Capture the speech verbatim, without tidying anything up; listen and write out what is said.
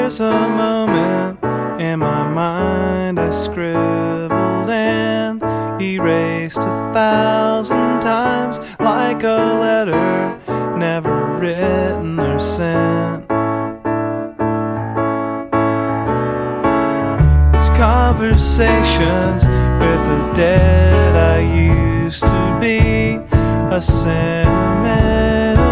there's a moment in my mind I scribbled and erased a thousand times, like a letter never written or sent. These conversations with the dead I used to be, a sentimental